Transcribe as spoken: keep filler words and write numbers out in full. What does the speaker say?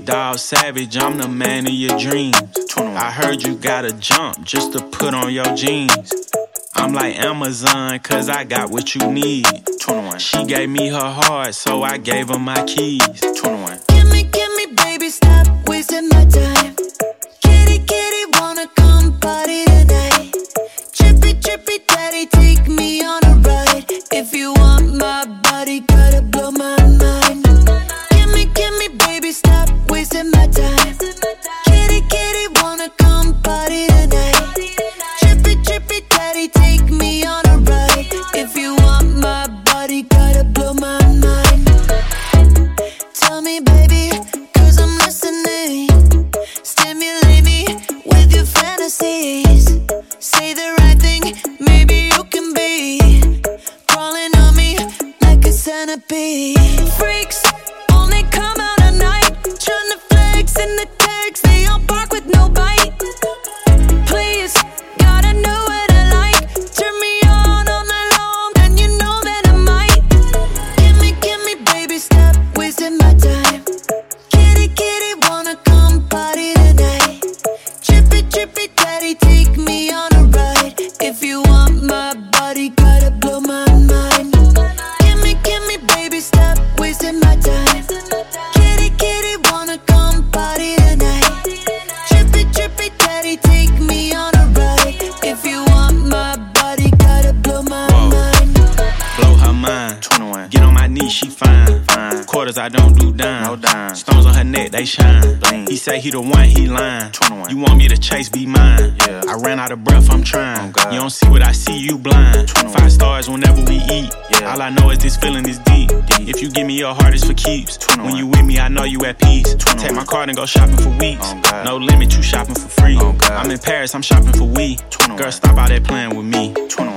Dog savage, I'm the man of your dreams. I heard you gotta jump just to put on your jeans. I'm like Amazon, cause I got what you need. twenty-one. She gave me her heart, so I gave her my keys. twenty-one. Give me, give me, baby, stop wasting my time. Kitty, kitty, wanna come party tonight. Trippy, trippy, daddy, take me on a ride. If you want my body, gotta blow my mind. Give me, give me, baby, stop wasting my time. Kitty, kitty, wanna come party tonight. Trippy, trippy, daddy, take me on a ride. If you want my body, gotta blow my mind. Tell me, baby, cause I'm listening. Stimulate me with your fantasies. Say the right thing, maybe you can be crawling on me like a centipede. Freaks only come out at night, tryna flex in the text. They all bark with no bite. Please, gotta know what I like. Turn me on all night long, and you know that I might. Give me, give me, baby, stop wasting my time. Kitty, kitty, wanna come party tonight. Trippy, trippy, daddy, take me on a ride. If you want my body, gotta blow my mind. Give me, give me, baby, stop wasting my time. Kitty, kitty, wanna come party tonight. Trippy, trippy, daddy, take me on a ride. If you want my body, gotta blow my Whoa. mind. Blow her mind. twenty-one. Get on my knees, she fine. Fine. Quarters, I don't do dime. No dime. Stones on her neck, they shine. Bling. He say he the one, he lying. twenty-one. You want me to chase, be mine. Yeah. I ran out of breath, I'm trying. Oh, God. You don't see what I see, you blind. twenty-one. Five stars whenever we eat. Yeah. All I know is this feeling is deep. Deep. If you give me your heart, it's for keeps. twenty-one. When you with me, I know you at peace. twenty-one. Take my card and go shopping for weeks. Oh, God. No limit, you shopping for free. Oh, God. I'm in Paris, I'm shopping for we. twenty-one. Girl, stop out there playing with me. twenty-one.